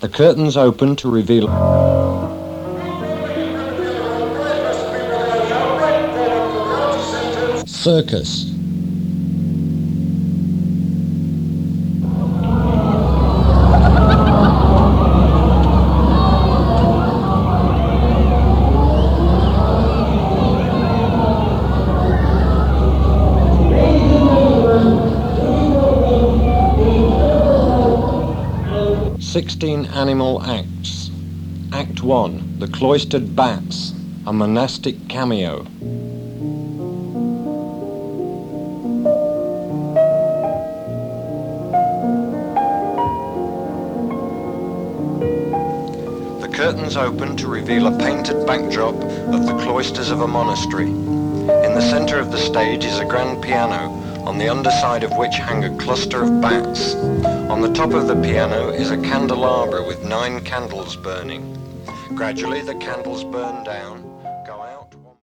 The curtains open to reveal... Circus. "16 animal acts. Act 1, The Cloistered Bats, a monastic cameo. The curtains open to reveal a painted backdrop of the cloisters of a monastery. In the center of the stage is a grand piano, on the underside of which hang a cluster of bats. On the top of the piano is a candelabra with 9 candles burning. Gradually the candles burn down,